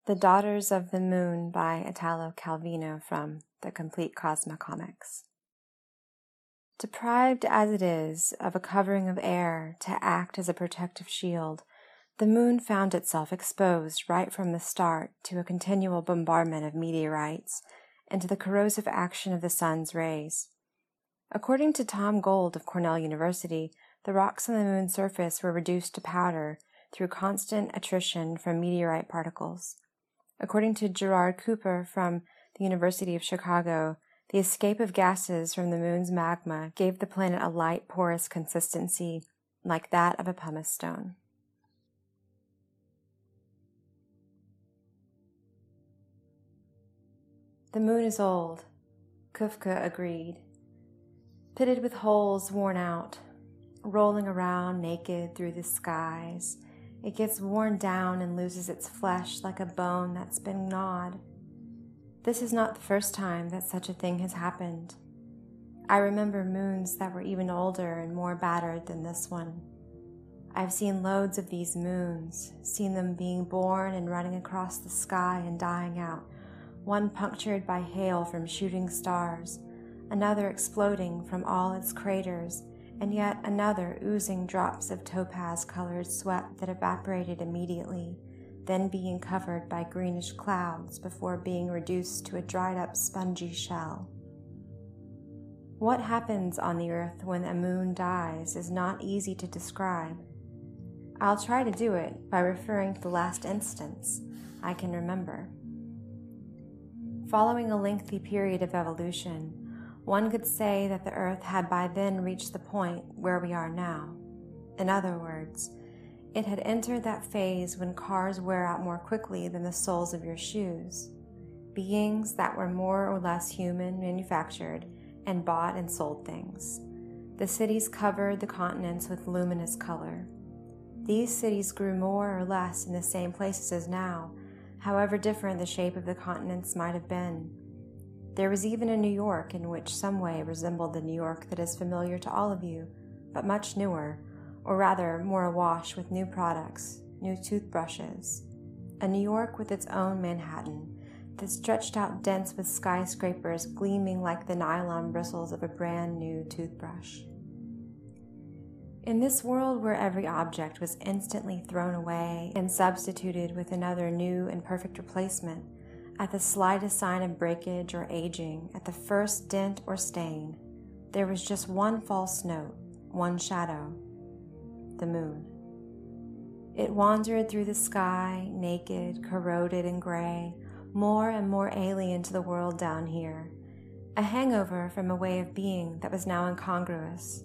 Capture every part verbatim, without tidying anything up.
The Daughters of the Moon by Italo Calvino from The Complete Cosmocomics. Deprived as it is of a covering of air to act as a protective shield, the moon found itself exposed right from the start to a continual bombardment of meteorites and to the corrosive action of the sun's rays. According to Tom Gold of Cornell University, the rocks on the moon's surface were reduced to powder through constant attrition from meteorite particles. According to Gerard Cooper from the University of Chicago, the escape of gases from the moon's magma gave the planet a light, porous consistency like that of a pumice stone. The moon is old, Kufka agreed. Pitted with holes worn out, rolling around naked through the skies, it gets worn down and loses its flesh like a bone that's been gnawed. This is not the first time that such a thing has happened. I remember moons that were even older and more battered than this one. I've seen loads of these moons, seen them being born and running across the sky and dying out, one punctured by hail from shooting stars, another exploding from all its craters, and yet another oozing drops of topaz-colored sweat that evaporated immediately, then being covered by greenish clouds before being reduced to a dried-up spongy shell. What happens on the earth when a moon dies is not easy to describe. I'll try to do it by referring to the last instance I can remember. Following a lengthy period of evolution, one could say that the Earth had by then reached the point where we are now. In other words, it had entered that phase when cars wear out more quickly than the soles of your shoes. Beings that were more or less human manufactured and bought and sold things. The cities covered the continents with luminous color. These cities grew more or less in the same places as now, however different the shape of the continents might have been. There was even a New York in which some way resembled the New York that is familiar to all of you, but much newer, or rather more awash with new products, new toothbrushes. A New York with its own Manhattan that stretched out dense with skyscrapers gleaming like the nylon bristles of a brand new toothbrush. In this world where every object was instantly thrown away and substituted with another new and perfect replacement, at the slightest sign of breakage or aging, at the first dent or stain, there was just one false note, one shadow, the moon. It wandered through the sky, naked, corroded, and gray, more and more alien to the world down here, a hangover from a way of being that was now incongruous.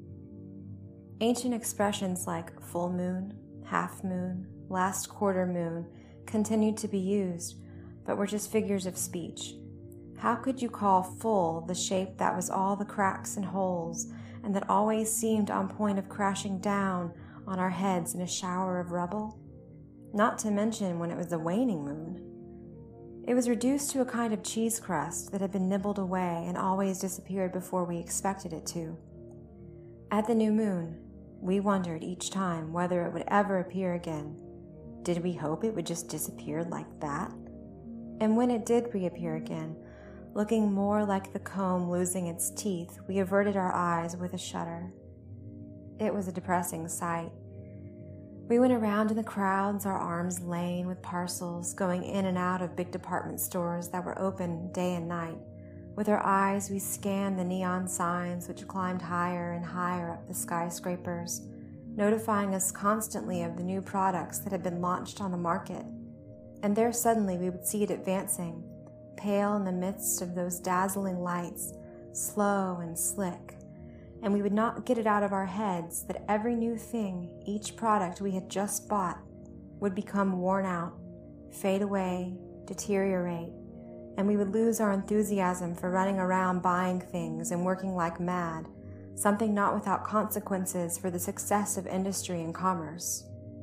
Ancient expressions like full moon, half moon, last quarter moon continued to be used, but were just figures of speech. How could you call full the shape that was all the cracks and holes, and that always seemed on point of crashing down on our heads in a shower of rubble? Not to mention when it was a waning moon. It was reduced to a kind of cheese crust that had been nibbled away and always disappeared before we expected it to. At the new moon, we wondered each time whether it would ever appear again. Did we hope it would just disappear like that? And when it did reappear again, looking more like the comb losing its teeth, we averted our eyes with a shudder. It was a depressing sight. We went around in the crowds, our arms lane with parcels, going in and out of big department stores that were open day and night. With our eyes, we scanned the neon signs which climbed higher and higher up the skyscrapers, notifying us constantly of the new products that had been launched on the market. And there suddenly we would see it advancing, pale in the midst of those dazzling lights, slow and slick. And we would not get it out of our heads that every new thing, each product we had just bought, would become worn out, fade away, deteriorate, and we would lose our enthusiasm for running around buying things and working like mad, something not without consequences for the success of industry and commerce.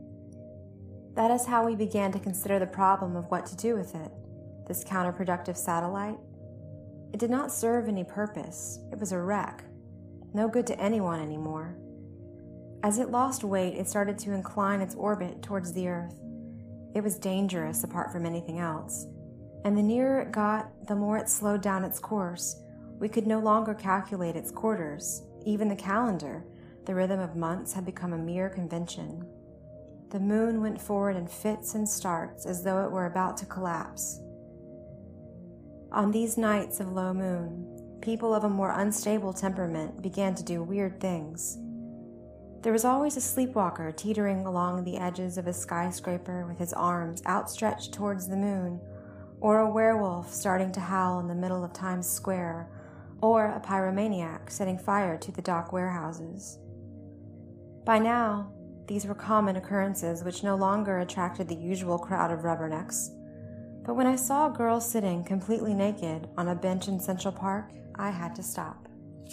That is how we began to consider the problem of what to do with it, this counterproductive satellite. It did not serve any purpose. It was a wreck. No good to anyone anymore. As it lost weight, it started to incline its orbit towards the Earth. It was dangerous apart from anything else, and the nearer it got, the more it slowed down its course. We could no longer calculate its quarters. Even the calendar, the rhythm of months, had become a mere convention. The moon went forward in fits and starts as though it were about to collapse. On these nights of low moon, people of a more unstable temperament began to do weird things. There was always a sleepwalker teetering along the edges of a skyscraper with his arms outstretched towards the moon, or a werewolf starting to howl in the middle of Times Square, or a pyromaniac setting fire to the dock warehouses. By now, these were common occurrences which no longer attracted the usual crowd of rubbernecks. But when I saw a girl sitting completely naked on a bench in Central Park, I had to stop.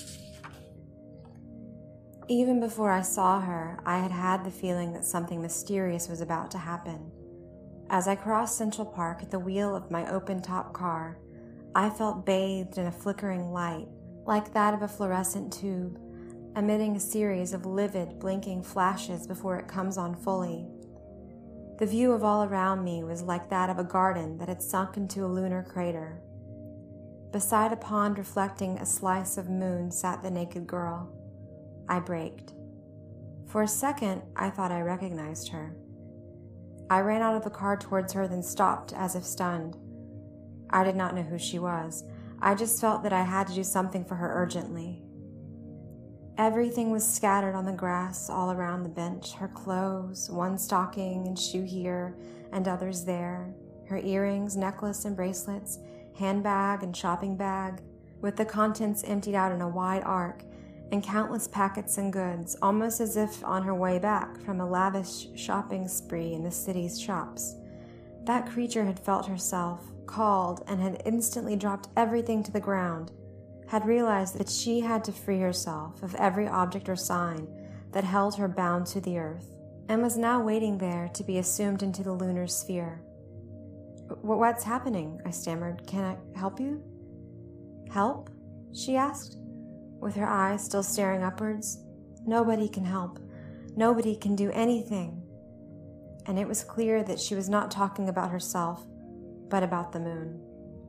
Even before I saw her, I had had the feeling that something mysterious was about to happen. As I crossed Central Park at the wheel of my open-top car, I felt bathed in a flickering light, like that of a fluorescent tube, emitting a series of livid, blinking flashes before it comes on fully. The view of all around me was like that of a garden that had sunk into a lunar crater. Beside a pond reflecting a slice of moon sat the naked girl. I braked. For a second, I thought I recognized her. I ran out of the car towards her, then stopped as if stunned. I did not know who she was. I just felt that I had to do something for her urgently. Everything was scattered on the grass all around the bench, her clothes, one stocking and shoe here and others there, her earrings, necklace and bracelets, handbag and shopping bag, with the contents emptied out in a wide arc, and countless packets and goods, almost as if on her way back from a lavish shopping spree in the city's shops. That creature had felt herself called and had instantly dropped everything to the ground, had realized that she had to free herself of every object or sign that held her bound to the earth, and was now waiting there to be assumed into the lunar sphere. "What's happening?" I stammered. "Can I help you?" "Help?" she asked, with her eyes still staring upwards. "Nobody can help. Nobody can do anything." And it was clear that she was not talking about herself, but about the moon.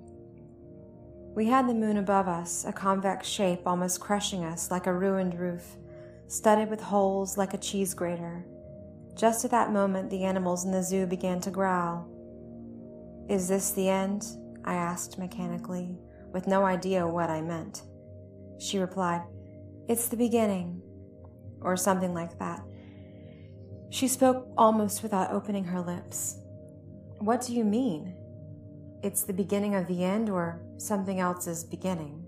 We had the moon above us, a convex shape almost crushing us like a ruined roof, studded with holes like a cheese grater. Just at that moment, the animals in the zoo began to growl. "Is this the end?" I asked mechanically, with no idea what I meant. She replied, "It's the beginning," or something like that. She spoke almost without opening her lips. "What do you mean? It's the beginning of the end, or something else is beginning?"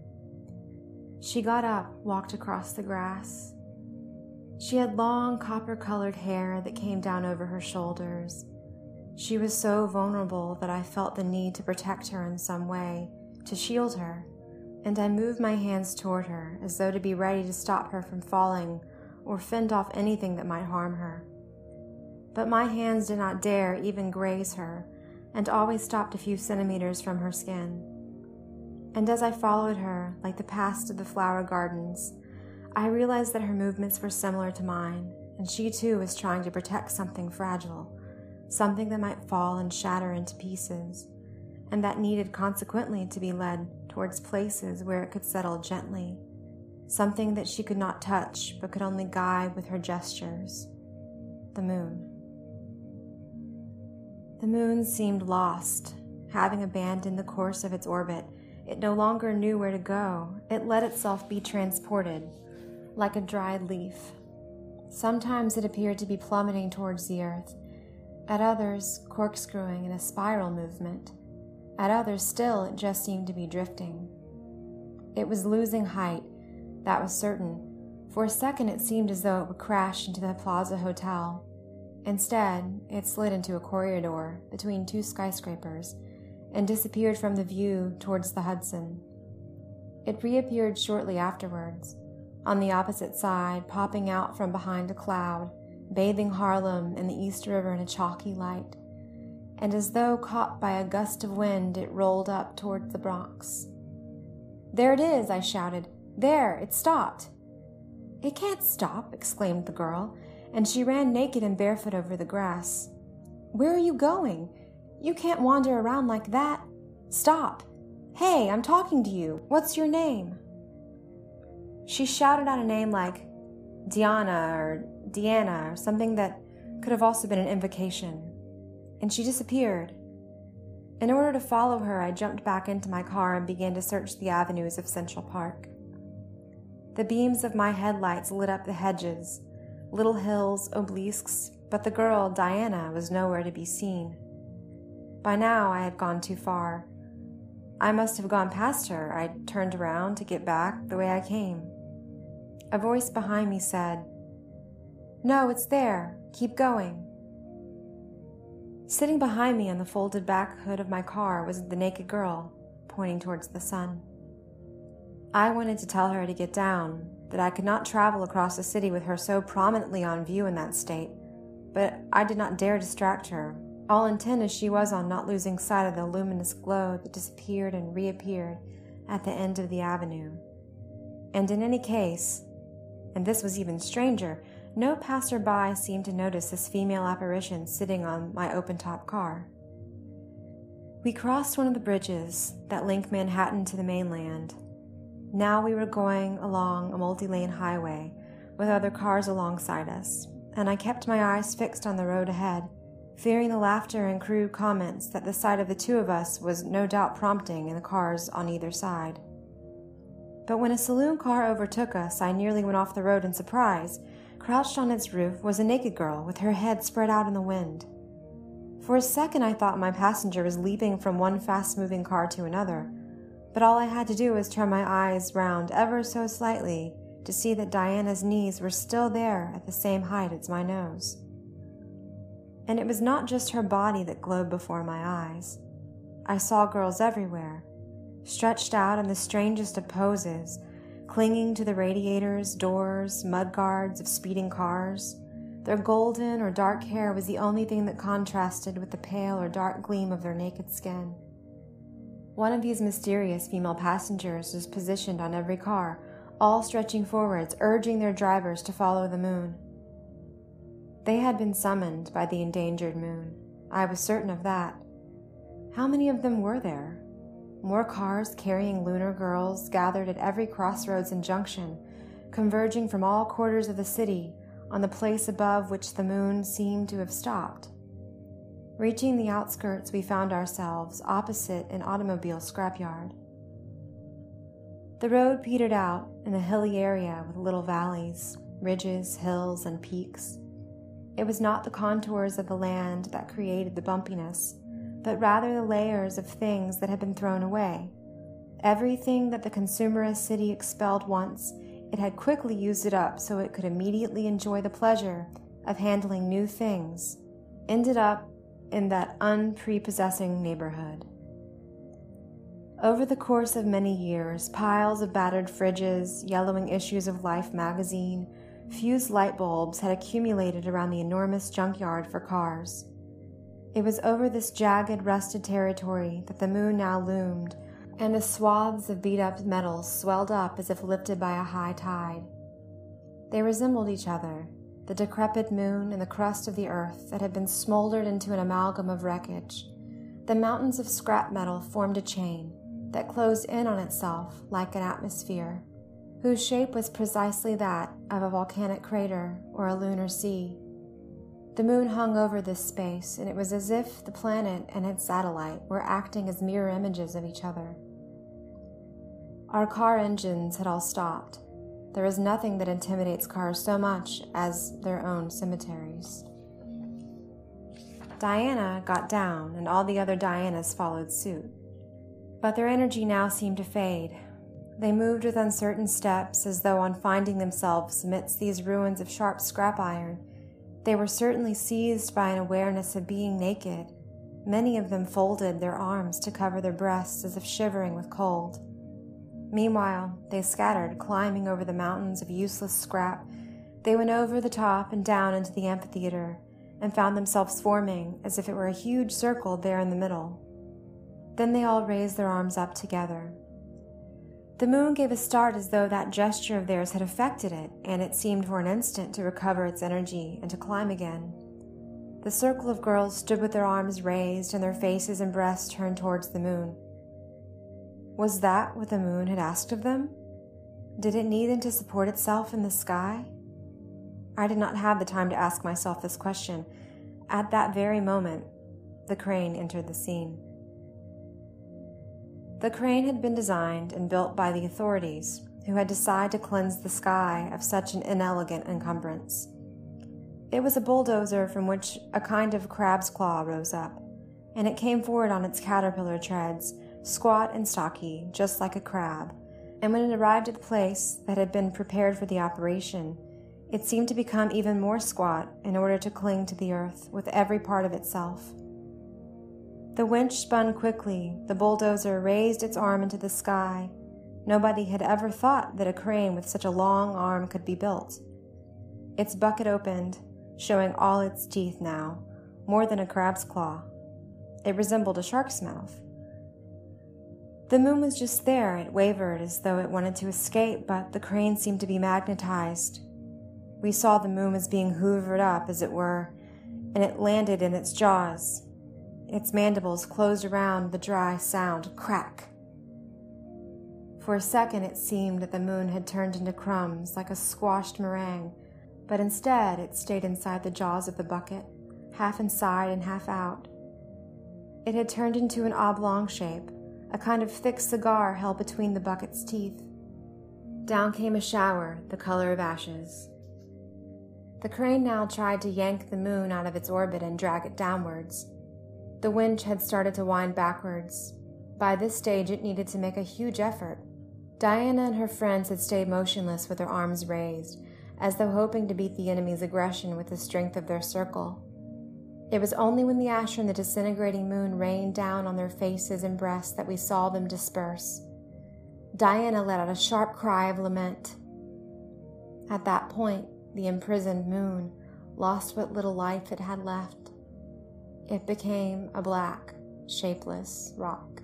She got up, walked across the grass. She had long copper-colored hair that came down over her shoulders. She was so vulnerable that I felt the need to protect her in some way, to shield her, and I moved my hands toward her as though to be ready to stop her from falling or fend off anything that might harm her. But my hands did not dare even graze her, and always stopped a few centimeters from her skin. And as I followed her, like the past of the flower gardens, I realized that her movements were similar to mine, and she too was trying to protect something fragile, something that might fall and shatter into pieces, and that needed consequently to be led towards places where it could settle gently, something that she could not touch but could only guide with her gestures. The moon. The moon seemed lost. Having abandoned the course of its orbit, it no longer knew where to go. It let itself be transported, like a dried leaf. Sometimes it appeared to be plummeting towards the earth, at others corkscrewing in a spiral movement. At others still, it just seemed to be drifting. It was losing height, that was certain. For a second it seemed as though it would crash into the Plaza Hotel. Instead, it slid into a corridor between two skyscrapers and disappeared from the view towards the Hudson. It reappeared shortly afterwards, on the opposite side, popping out from behind a cloud, bathing Harlem and the East River in a chalky light, and as though caught by a gust of wind, it rolled up toward the Bronx. "There it is!" I shouted. "There! It stopped!" "It can't stop!" exclaimed the girl, and she ran naked and barefoot over the grass. Where are you going? You can't wander around like that. Stop. Hey, I'm talking to you. What's your name?" She shouted out a name like Diana or Deanna or something that could have also been an invocation, and she disappeared. In order to follow her, I jumped back into my car and began to search the avenues of Central Park. The beams of my headlights lit up the hedges, little hills, obelisks, but the girl, Diana, was nowhere to be seen. By now, I had gone too far. I must have gone past her. I turned around to get back the way I came. A voice behind me said, "No, it's there. Keep going." Sitting behind me on the folded back hood of my car was the naked girl, pointing towards the sun. I wanted to tell her to get down, that I could not travel across the city with her so prominently on view in that state, but I did not dare distract her, all intent as she was on not losing sight of the luminous glow that disappeared and reappeared at the end of the avenue. And in any case, and this was even stranger, no passerby seemed to notice this female apparition sitting on my open-top car. We crossed one of the bridges that link Manhattan to the mainland. Now we were going along a multi-lane highway with other cars alongside us, and I kept my eyes fixed on the road ahead, fearing the laughter and crude comments that the sight of the two of us was no doubt prompting in the cars on either side. But when a saloon car overtook us, I nearly went off the road in surprise. Crouched on its roof was a naked girl with her head spread out in the wind. For a second I thought my passenger was leaping from one fast-moving car to another, but all I had to do was turn my eyes round ever so slightly to see that Diana's knees were still there at the same height as my nose. And it was not just her body that glowed before my eyes. I saw girls everywhere, stretched out in the strangest of poses, clinging to the radiators, doors, mudguards of speeding cars. Their golden or dark hair was the only thing that contrasted with the pale or dark gleam of their naked skin. One of these mysterious female passengers was positioned on every car, all stretching forwards, urging their drivers to follow the moon. They had been summoned by the endangered moon. I was certain of that. How many of them were there? More cars carrying lunar girls gathered at every crossroads and junction, converging from all quarters of the city on the place above which the moon seemed to have stopped. Reaching the outskirts, we found ourselves opposite an automobile scrapyard. The road petered out in a hilly area with little valleys, ridges, hills, and peaks. It was not the contours of the land that created the bumpiness, but rather the layers of things that had been thrown away. Everything that the consumerist city expelled once, it had quickly used it up so it could immediately enjoy the pleasure of handling new things, ended up in that unprepossessing neighborhood. Over the course of many years, piles of battered fridges, yellowing issues of Life magazine, fused light bulbs had accumulated around the enormous junkyard for cars. It was over this jagged, rusted territory that the moon now loomed, and the swaths of beat-up metals swelled up as if lifted by a high tide. They resembled each other, the decrepit moon and the crust of the earth that had been smoldered into an amalgam of wreckage. The mountains of scrap metal formed a chain that closed in on itself like an atmosphere, whose shape was precisely that of a volcanic crater or a lunar sea. The moon hung over this space, and it was as if the planet and its satellite were acting as mirror images of each other. Our car engines had all stopped. There is nothing that intimidates cars so much as their own cemeteries. Diana got down, and all the other Dianas followed suit. But their energy now seemed to fade. They moved with uncertain steps, as though on finding themselves amidst these ruins of sharp scrap iron, they were certainly seized by an awareness of being naked. Many of them folded their arms to cover their breasts as if shivering with cold. Meanwhile, they scattered, climbing over the mountains of useless scrap. They went over the top and down into the amphitheater, and found themselves forming as if it were a huge circle there in the middle. Then they all raised their arms up together. The moon gave a start as though that gesture of theirs had affected it, and it seemed for an instant to recover its energy and to climb again. The circle of girls stood with their arms raised and their faces and breasts turned towards the moon. Was that what the moon had asked of them? Did it need them to support itself in the sky? I did not have the time to ask myself this question. At that very moment, the crane entered the scene. The crane had been designed and built by the authorities, who had decided to cleanse the sky of such an inelegant encumbrance. It was a bulldozer from which a kind of crab's claw rose up, and it came forward on its caterpillar treads, squat and stocky, just like a crab, and when it arrived at the place that had been prepared for the operation, it seemed to become even more squat in order to cling to the earth with every part of itself. The winch spun quickly, the bulldozer raised its arm into the sky. Nobody had ever thought that a crane with such a long arm could be built. Its bucket opened, showing all its teeth now, more than a crab's claw. It resembled a shark's mouth. The moon was just there. It wavered as though it wanted to escape, but the crane seemed to be magnetized. We saw the moon was being hoovered up, as it were, and it landed in its jaws. Its mandibles closed around the dry sound crack. For a second it seemed that the moon had turned into crumbs like a squashed meringue, but instead it stayed inside the jaws of the bucket, half inside and half out. It had turned into an oblong shape, a kind of thick cigar held between the bucket's teeth. Down came a shower, the color of ashes. The crane now tried to yank the moon out of its orbit and drag it downwards. The winch had started to wind backwards. By this stage it needed to make a huge effort. Diana and her friends had stayed motionless with their arms raised, as though hoping to beat the enemy's aggression with the strength of their circle. It was only when the ash from the disintegrating moon rained down on their faces and breasts that we saw them disperse. Diana let out a sharp cry of lament. At that point, the imprisoned moon lost what little life it had left. It became a black, shapeless rock.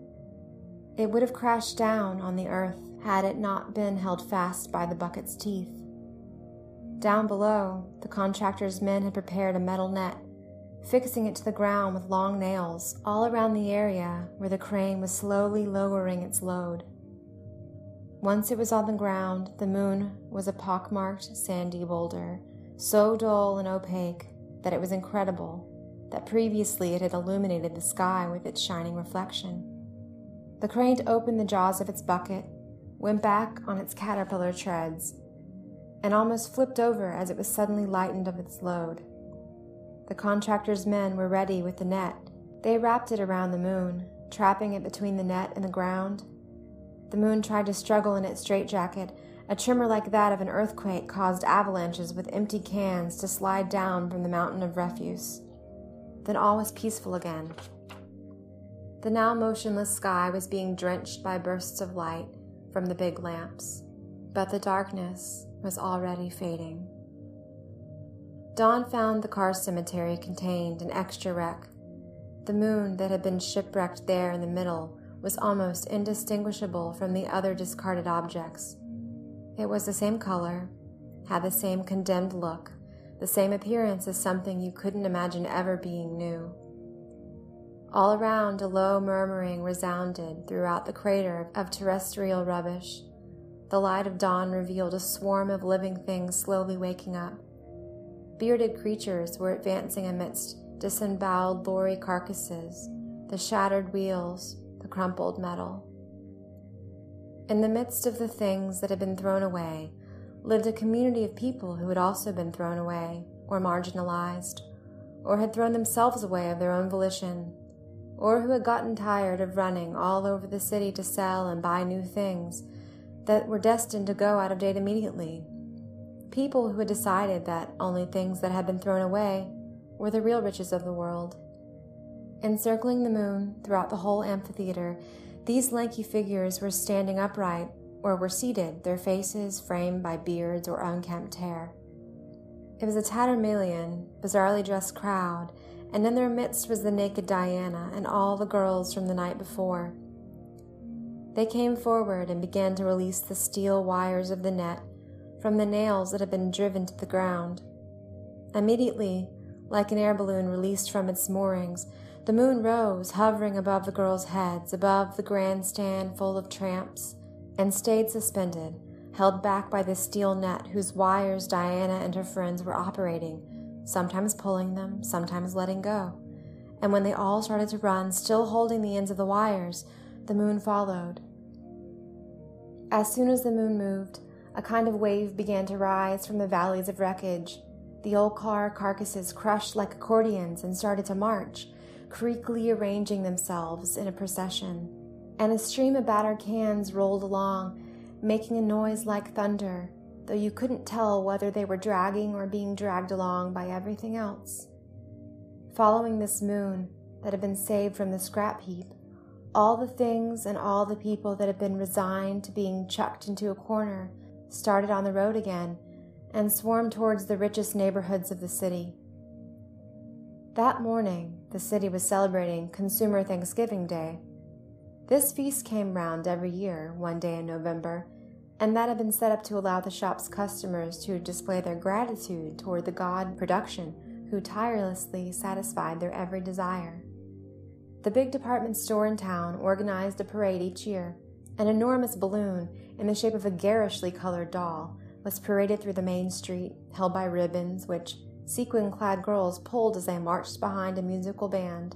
It would have crashed down on the earth had it not been held fast by the bucket's teeth. Down below, the contractor's men had prepared a metal net, fixing it to the ground with long nails all around the area where the crane was slowly lowering its load. Once it was on the ground, the moon was a pockmarked, sandy boulder, so dull and opaque that it was incredible that previously it had illuminated the sky with its shining reflection. The crane opened the jaws of its bucket, went back on its caterpillar treads, and almost flipped over as it was suddenly lightened of its load. The contractor's men were ready with the net. They wrapped it around the moon, trapping it between the net and the ground. The moon tried to struggle in its straitjacket. A tremor like that of an earthquake caused avalanches with empty cans to slide down from the mountain of refuse. Then all was peaceful again. The now motionless sky was being drenched by bursts of light from the big lamps, but the darkness was already fading. Dawn found the car cemetery contained an extra wreck. The moon that had been shipwrecked there in the middle was almost indistinguishable from the other discarded objects. It was the same color, had the same condemned look, the same appearance as something you couldn't imagine ever being new. All around, a low murmuring resounded throughout the crater of terrestrial rubbish. The light of dawn revealed a swarm of living things slowly waking up. Bearded creatures were advancing amidst disemboweled lorry carcasses, the shattered wheels, the crumpled metal. In the midst of the things that had been thrown away lived a community of people who had also been thrown away or marginalized, or had thrown themselves away of their own volition, or who had gotten tired of running all over the city to sell and buy new things that were destined to go out of date immediately. People who had decided that only things that had been thrown away were the real riches of the world. Encircling the moon throughout the whole amphitheater, these lanky figures were standing upright or were seated, their faces framed by beards or unkempt hair. It was a tatterdemalion, bizarrely dressed crowd, and in their midst was the naked Diana and all the girls from the night before. They came forward and began to release the steel wires of the net from the nails that had been driven to the ground. Immediately, Like an air balloon released from its moorings, the moon rose, hovering above the girls' heads, above the grandstand full of tramps, and stayed suspended, held back by the steel net whose wires Diana and her friends were operating, sometimes pulling them, sometimes letting go. And when they all started to run, still holding the ends of the wires, the moon followed. As soon as the moon moved, a kind of wave began to rise from the valleys of wreckage. The old car carcasses crushed like accordions and started to march, creakily arranging themselves in a procession. And a stream of battered cans rolled along, making a noise like thunder, though you couldn't tell whether they were dragging or being dragged along by everything else. Following this moon that had been saved from the scrap heap, all the things and all the people that had been resigned to being chucked into a corner started on the road again and swarmed towards the richest neighborhoods of the city. That morning, the city was celebrating Consumer Thanksgiving Day. This feast came round every year, one day in November, and that had been set up to allow the shop's customers to display their gratitude toward the god production who tirelessly satisfied their every desire. The big department store in town organized a parade each year. An enormous balloon in the shape of a garishly colored doll was paraded through the main street, held by ribbons which sequin-clad girls pulled as they marched behind a musical band.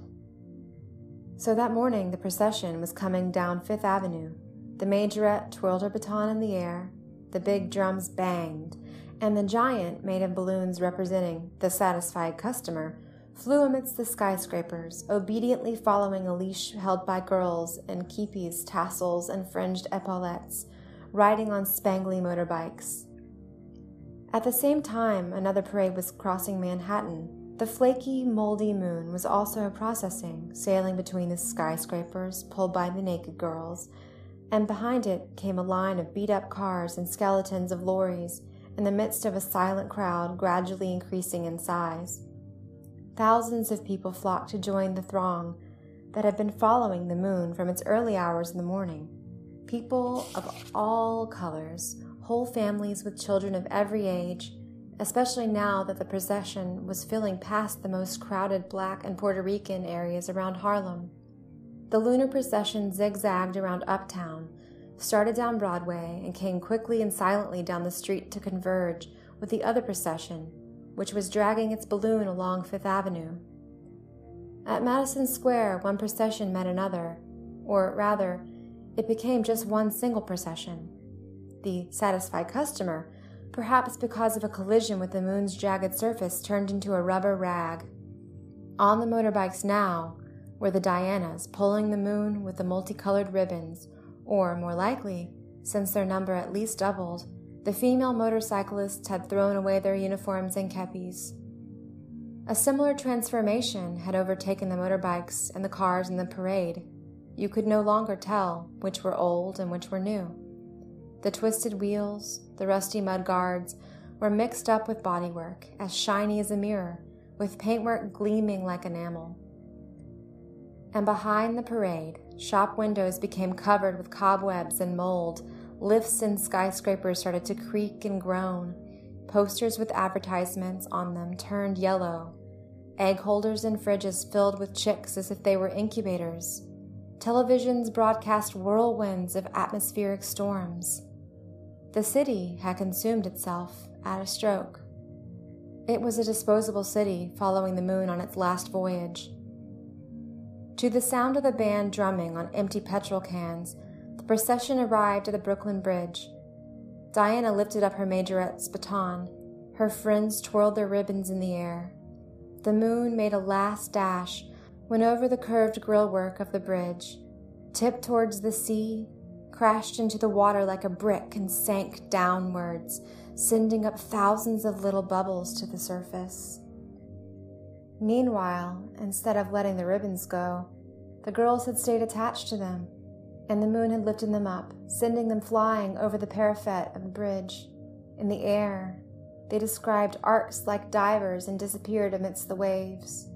So that morning the procession was coming down Fifth Avenue. The majorette twirled her baton in the air, the big drums banged, and the giant, made of balloons representing the satisfied customer, flew amidst the skyscrapers, obediently following a leash held by girls in keepees, tassels, and fringed epaulettes, riding on spangly motorbikes. At the same time, another parade was crossing Manhattan. The flaky, moldy moon was also processing, sailing between the skyscrapers, pulled by the naked girls, and behind it came a line of beat-up cars and skeletons of lorries in the midst of a silent crowd gradually increasing in size. Thousands of people flocked to join the throng that had been following the moon from its early hours in the morning. People of all colors, whole families with children of every age, especially now that the procession was filling past the most crowded Black and Puerto Rican areas around Harlem. The lunar procession zigzagged around Uptown, started down Broadway, and came quickly and silently down the street to converge with the other procession, which was dragging its balloon along Fifth Avenue. At Madison Square, one procession met another, or rather, it became just one single procession. The satisfied customer, perhaps because of a collision with the moon's jagged surface, turned into a rubber rag. On the motorbikes now were the Dianas pulling the moon with the multicolored ribbons, or more likely, since their number at least doubled, the female motorcyclists had thrown away their uniforms and kepis. A similar transformation had overtaken the motorbikes and the cars in the parade. You could no longer tell which were old and which were new. The twisted wheels, the rusty mudguards, were mixed up with bodywork, as shiny as a mirror, with paintwork gleaming like enamel. And behind the parade, shop windows became covered with cobwebs and mold. Lifts and skyscrapers started to creak and groan. Posters with advertisements on them turned yellow. Egg holders and fridges filled with chicks as if they were incubators. Televisions broadcast whirlwinds of atmospheric storms. The city had consumed itself at a stroke. It was a disposable city following the moon on its last voyage. To the sound of the band drumming on empty petrol cans, the procession arrived at the Brooklyn Bridge. Diana lifted up her majorette's baton. Her friends twirled their ribbons in the air. The moon made a last dash, went over the curved grillwork of the bridge, tipped towards the sea, crashed into the water like a brick, and sank downwards, sending up thousands of little bubbles to the surface. Meanwhile, instead of letting the ribbons go, the girls had stayed attached to them, and the moon had lifted them up, sending them flying over the parapet of the bridge. In the air, they described arcs like divers and disappeared amidst the waves.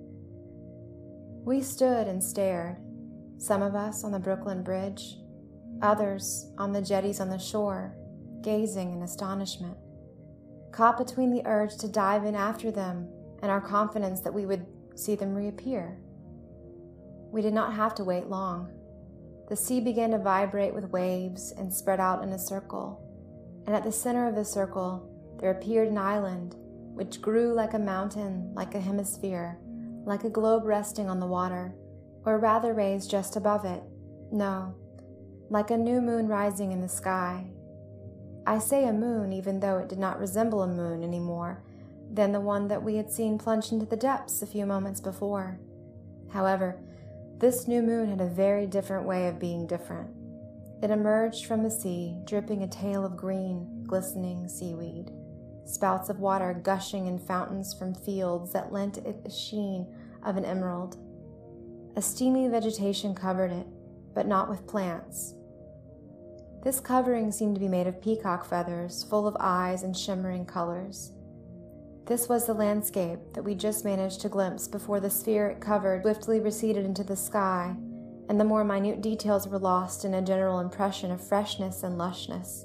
We stood and stared, some of us on the Brooklyn Bridge, others on the jetties on the shore, gazing in astonishment, caught between the urge to dive in after them and our confidence that we would see them reappear. We did not have to wait long. The sea began to vibrate with waves and spread out in a circle, and at the center of the circle there appeared an island which grew like a mountain, like a hemisphere, like a globe resting on the water, or rather raised just above it. No, like a new moon rising in the sky. I say a moon even though it did not resemble a moon any more than the one that we had seen plunge into the depths a few moments before. However, this new moon had a very different way of being different. It emerged from the sea, dripping a tail of green, glistening seaweed, spouts of water gushing in fountains from fields that lent it a sheen of an emerald. A steamy vegetation covered it, but not with plants. This covering seemed to be made of peacock feathers, full of eyes and shimmering colors. This was the landscape that we just managed to glimpse before the sphere it covered swiftly receded into the sky, and the more minute details were lost in a general impression of freshness and lushness.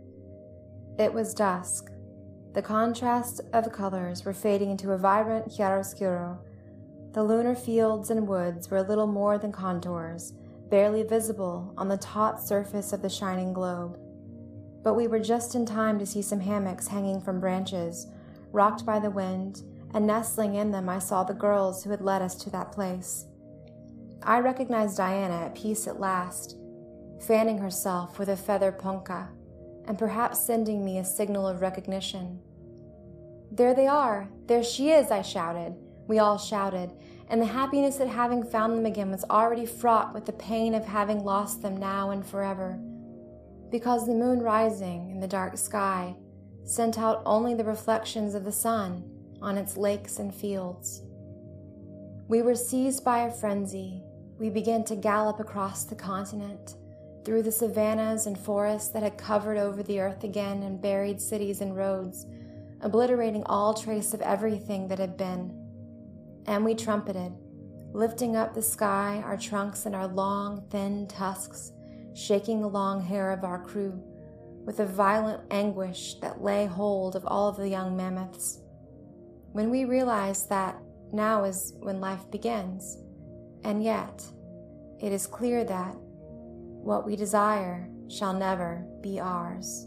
It was dusk. The contrast of the colors were fading into a vibrant chiaroscuro. The lunar fields and woods were little more than contours, barely visible on the taut surface of the shining globe. But we were just in time to see some hammocks hanging from branches, rocked by the wind, and nestling in them I saw the girls who had led us to that place. I recognized Diana at peace at last, fanning herself with a feather punka, and perhaps sending me a signal of recognition. "There they are! There she is!" I shouted. We all shouted, and the happiness at having found them again was already fraught with the pain of having lost them now and forever, because the moon rising in the dark sky sent out only the reflections of the sun on its lakes and fields. We were seized by a frenzy. We began to gallop across the continent, through the savannas and forests that had covered over the earth again and buried cities and roads, obliterating all trace of everything that had been. And we trumpeted, lifting up the sky, our trunks and our long, thin tusks, shaking the long hair of our crew, with a violent anguish that lay hold of all of the young mammoths. When we realized that now is when life begins, and yet it is clear that what we desire shall never be ours.